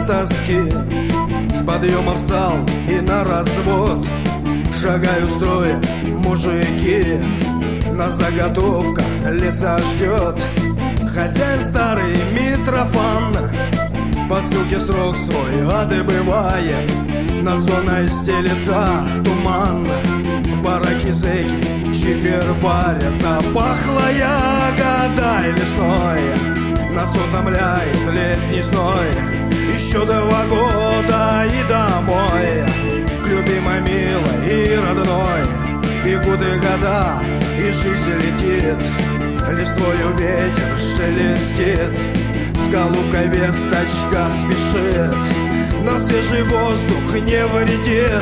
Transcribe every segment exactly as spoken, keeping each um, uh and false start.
тоски. С подъема встал и на развод. Шагаю строя, мужики. На заготовках леса ждет хозяин старый Митрофан. По ссылке срок свой отбывает. Над зоной стелется туман. В бараке зэки чифер варят. Запахло ягодой лесной. Нас утомляет летний зной. Еще два года и домой. К любимой, милой и родной. Бегут и года, и жизнь летит. Листвою ветер шелестит. С голубкой весточка спешит. На свежий воздух не вредит.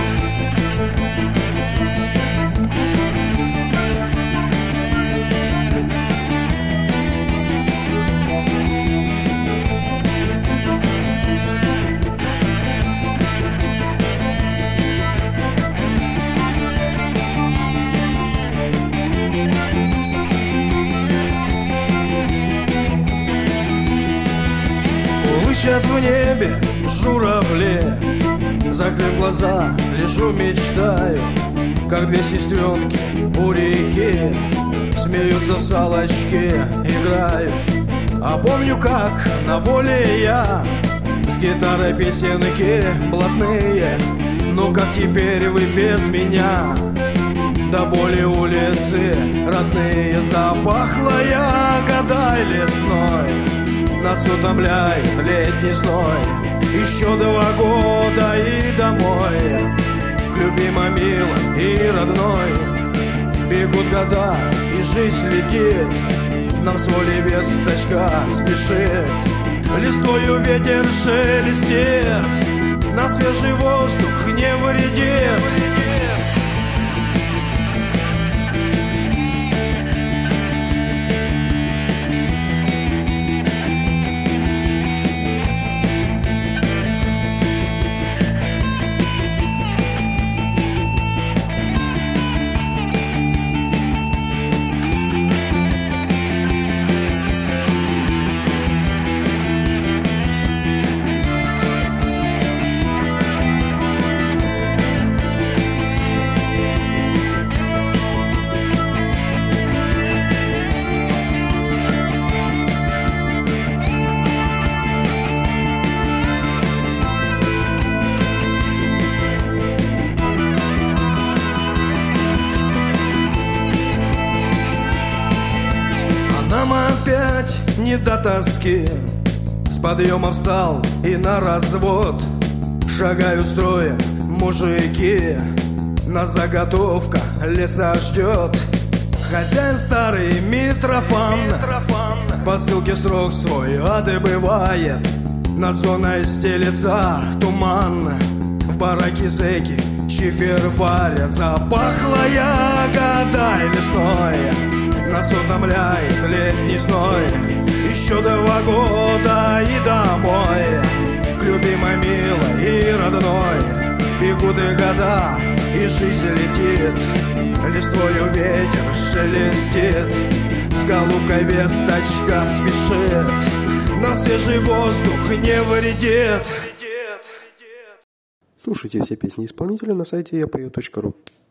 Лычат в небе журавли. Закрыв глаза, лежу, мечтаю, как две сестренки у реки смеются в салочки, играют. А помню, как на воле я с гитарой песенки блатные. Ну как теперь вы без меня? До боли улицы родные. Запахло ягодой лесной. Нас утомляет летний зной. Еще два года и домой. К любимой, милой и родной. Бегут года и жизнь летит. Нам с волей весточка спешит. Листвою ветер шелестит. На свежий воздух не вредит. Нам опять не до тоски. С подъема встал и на развод. Шагаю строя, мужики. На заготовках леса ждет хозяин старый Митрофан. По ссылке срок свой отбывает. Над зоной стелется туман. В бараке зэки чифер варят. Запахло ягодой лесной. Нас утомляет летний зной. Еще два года и домой. К любимой, милой и родной. Бегут и года, и жизнь летит. Листвою ветер шелестит. С голубкой весточка спешит. На свежий воздух не вредит. Слушайте все песни исполнителя на сайте я пою точка ру.